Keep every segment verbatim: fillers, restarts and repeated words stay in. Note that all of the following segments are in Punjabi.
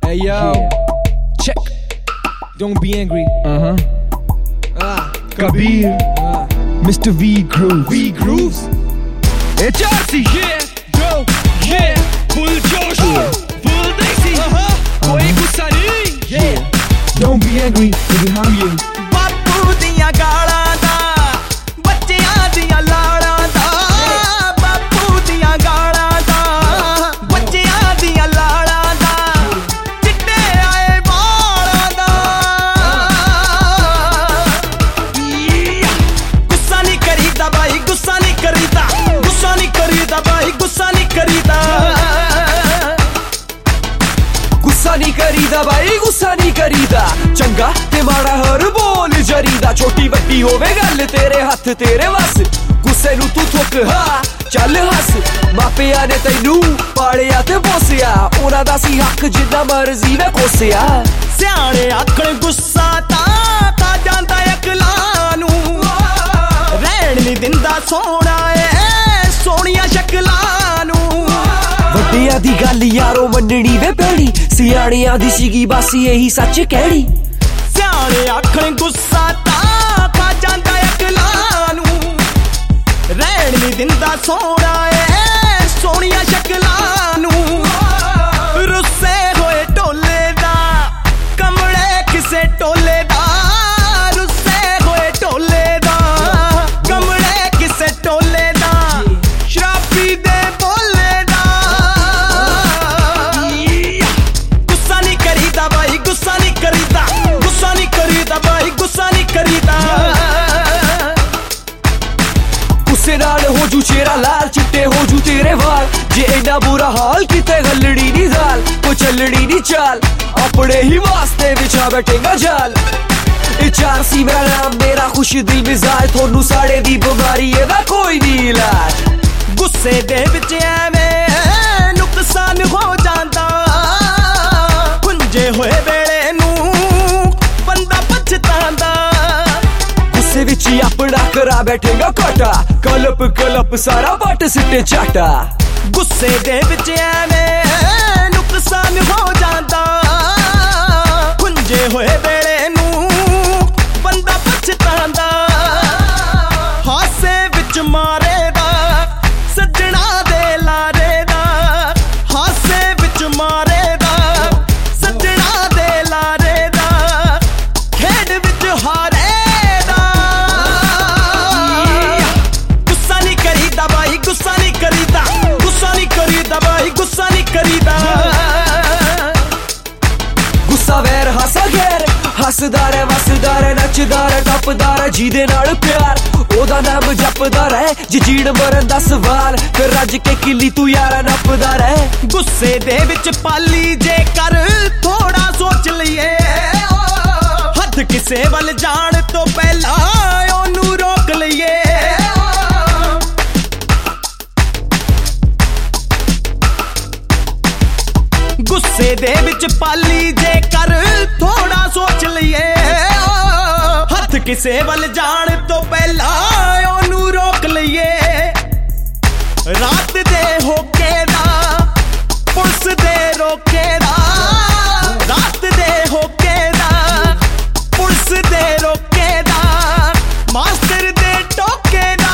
Hey yo, yeah. Check. Don't be angry. Uh huh. Ah, Kabir, ah. Mister V Grooves. V Grooves. Hey Chelsea, Yeah, go, yeah. Full Josh, full Daisy. Uh huh. Koi gussa nahi. Yeah. don't be angry, baby, how are you? ਬਾਪੂ ਦੀਆਂ ਗਾਲਾਂ ਦਾ ਬੱਚਿਆਂ ਦੀਆਂ ਲਾੜਾਂ ਦਾ ਬਾਪੂ ਦੀਆਂ ਗਾਲਾਂ ਦਾ ਬੱਚਿਆਂ ਦੀਆਂ ਲਾੜਾਂ ਦਾ ਚਿੱਟੇ ਆਏ ਵਾਲਾਂ ਦਾ ਗੁੱਸਾ ਨਹੀਂ ਕਰੀਦਾ ਬਾਈ ਗੁੱਸਾ ਨਹੀਂ ਕਰੀਦਾ ਗੁੱਸਾ ਨਹੀਂ ਕਰੀਦਾ ਬਾਈ ਗੁੱਸਾ ਨਹੀਂ ਕਰੀਦਾ ਗੁੱਸਾ ਨਹੀਂ ਕਰੀਦਾ ਬਾਈ ਗੁੱਸਾ ਨਹੀਂ ਕਰੀਦਾ ਚੰਗਾ ਤੇ ਮਾੜਾ ਹਰ ਬੋਲ ਜਰੀਦਾ ਛੋਟੀ ਵੱਡੀ ਹੋਵੇ ਗੱਲ ਤੇਰੇ ਹੱਥ ਤੇਰੇ ਵਸ ਗੁੱਸੇ ਨੂੰ ਤੂੰ ਥੁੱਕ ਹਾਂ ਚੱਲ ਹੱਸ ਮਾਪਿਆਂ ਨੇ ਤੈਨੂੰ ਪਾਲਿਆ ਤੇ ਪੋਸਿਆ ਉਹਨਾਂ ਦਾ ਸੀ ਹੱਕ ਜਿੰਨਾ ਮਰਜ਼ੀ ਵੇ ਕੋਸਿਆ ਸਿਆਣੇ ਆਖਣ ਗੁੱਸਾ ਤਾਂ ਖਾ ਜਾਂਦਾ ਅਕਲਾਂ ਨੂੰ ਰਹਿਣ ਨਹੀਂ ਦਿੰਦਾ ਸੋਹਣਾ ਏ ਸੋਹਣੀਆਂ ਸ਼ਕਲਾਂ ਨੂੰ ਵੱਡਿਆਂ ਦੀ ਗੱਲ ਯਾਰੋ ਮੰਨਣੀ ਵੇ ਪੈਣੀ ਸਿਆਣਿਆਂ ਦੀ ਸੀਗੀ ਬਸ ਇਹੀ ਸੱਚ ਕਹਿਣੀ ਸਿਆਣੇ ਆਖਣ ਗੁੱਸਾ ਤਾਂ ਖਾ ਜਾਂਦਾ ਅਕਲਾਂ ਨੂੰ ਰਹਿਣ ਨਹੀਂ ਦਿੰਦਾ ਸੋਹਣਾ ਏ ਸੋਹਣੀਆਂ ਸ਼ਕਲਾਂ ਨੂੰ ਰੁੱਸੇ ਹੋਏ ਢੋਲੇ ਦਾ ਕਮਲੇ ਕਿਸੇ ਟੋਲੇ ਦਾ ਰੁੱਸੇ ਹੋਏ ਢੋਲੇ ਦਾ ਕਮਲੇ ਕਿਸੇ ਟੋਲੇ ਦਾ ਸ਼ਰਾਬੀ ਦੇ ਬੋਲੇ ਦਾ ਗੁੱਸਾ ਨਹੀਂ ਕਰੀਦਾ ਬਾਈ ਗੁੱਸਾ ਨਹੀਂ ਕਰੀਦਾ ਗੁੱਸਾ ਨਹੀਂ ਕਰੀਦਾ ਬਾਈ ਗੁੱਸਾ ਨਹੀਂ ਕਰੀਦਾ ਗੁੱਸੇ ਨਾਲ ਹੋ ਜੂ ਚਿਹਰਾ ਲਾਲ ਚਿੱਟੇ ਹੋ ਜੂ ਤੇਰੇ ਵਾਲ ਜੇ ਇੰਨਾ ਬੁਰਾ ਹਾਲ ਕਿਤੇ ਗੱਲੜੀ ਨਹੀਂ ਜ਼ਾਲ ਕੋਈ ਚੱਲੜੀ ਨਹੀਂ ਚਾਲ ਆਪਣੇ ਹੀ ਵਾਸਤੇ ਵਿਛਾ ਬੈਠੇਗਾ ਜਾਲ ਇਹ ਚਾਰ ਸੀ ਮੇਰਾ ਨਾਮ ਮੇਰਾ ਖੁਸ਼ ਦਿਲ ਮਿਜ਼ਾਜ ਤੁਹਾਨੂੰ ਸਾੜੇ ਦੀ ਬਿਮਾਰੀ ਇਹਦਾ ਕੋਈ ਨਹੀਂ ਇਲਾਜ ਗੁੱਸੇ ਦੇ ਵਿੱਚ ਐਵੇਂ ਨੁਕਸਾਨ ਹੋ ਜਾਂਦਾ ਪੁੰਜੇ ਹੋਏ ਵੇਲੇ ਨੂੰ ਬੰਦਾ ਪਛਤਾਉਂਦਾ ਗੁੱਸੇ ਵਿੱਚ ਹੀ ਆਪਣਾ ਕਰਾ ਬੈਠੇਗਾ ਕਾਟਾ ਕਲਪ ਕਲਪ ਸਾਰਾ ਵੱਟ ਸਿੱਟੇ ਚਾਟਾ ਗੁੱਸੇ ਦੇ ਵਿੱਚ ਐਵੇਂ ਨੁਕਸਾਨ ਹੋ ਜਾਂਦਾ ਪੁੰਜੇ ਹੋਏ ਵੇਲੇ ਨੂੰ ਬੰਦਾ ਪਛਤਾਉਂਦਾ ਹਾਸੇ ਵਿੱਚ ਮਾਰੇ ਦਾ ਸੱਜਣਾ ਦੇ ਲਾਰੇ ਦਾ ਹਾਸੇ ਵਿੱਚ ਮਾਰੇ ਦਾ ਸੱਜਣਾ ਦੇ ਲਾਰੇ ਦਾ ਖੇਡ ਵਿੱਚ ਹਾਰੇ ਦਾ ਗੁੱਸਾ ਨਹੀਂ ਕਰੀਦਾ ਬਾਈ ਗੁੱਸਾ ਨਹੀਂ ਕਰੀਦਾ ਗੁੱਸਾ ਨਹੀਂ ਕਰੀਦਾ ਬਾਈ ਗੁੱਸਾ ਨਹੀਂ ਕਰੀਦਾ ਗੁੱਸਾ ਵੈਰ ਹਾਸਾ ਗੈਰ ਹੱਸਦਾ ਰਹਿ ਵਸਦਾ ਰਹਿ ਨੱਚਦਾ ਰਹਿ ਟੱਪਦਾ ਰਹਿ ਜਿਹਦੇ ਨਾਲ ਪਿਆਰ ਉਹਦਾ ਨਾਮ ਜਪਦਾ ਰਹਿ ਜੇ ਜੀਣ ਮਰਨ ਦਾ ਸਵਾਲ ਫਿਰ ਰੱਜ ਕੇ ਕਿੱਲੀ ਤੂੰ ਯਾਰਾ ਨੱਪਦਾ ਰਹਿ ਗੁੱਸੇ ਦੇ ਵਿੱਚ ਪਾਲੀ ਜੇ ਕਰ ਥੋੜਾ ਸੋਚ ਲਈਏ ਹੱਥ ਕਿਸੇ ਵੱਲ ਜਾਣ ਤੋਂ ਪਹਿਲਾਂ ਉਹਨੂੰ ਰੋਕ ਲਈਏ ਗੁੱਸੇ ਦੇ ਵਿੱਚ ਪਾਲੀ ਜੇ ਕਰ ਥੋੜਾ ਸੋਚ ਲਈਏ ਹੱਥ ਕਿਸੇ ਵੱਲ ਜਾਣ ਤੋਂ ਪਹਿਲਾਂ ਉਹਨੂੰ ਰੋਕ ਲਈਏ ਰਾਤ ਦੇ ਹੋਕੇ ਦਾ ਪੁਲਿਸ ਦੇ ਰੋਕੇ ਦਾ ਰਾਤ ਦੇ ਹੋਕੇ ਦਾ ਪੁਲਿਸ ਦੇ ਰੋਕੇ ਦਾ ਮਾਸਟਰ ਦੇ ਟੋਕੇ ਦਾ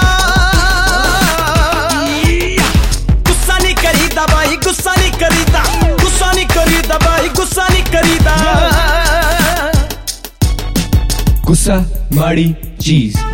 ਗੁੱਸਾ ਨਹੀਂ ਕਰੀਦਾ ਬਾਈ ਗੁੱਸਾ ਨਹੀਂ ਕਰੀਦਾ ਗੁੱਸਾ ਨਹੀਂ ਕਰੀਦਾ ਬਾਈ ਗੁੱਸਾ ਨਹੀਂ ਕਰੀਦਾ ਗੁੱਸਾ ਮਾੜੀ ਚੀਜ਼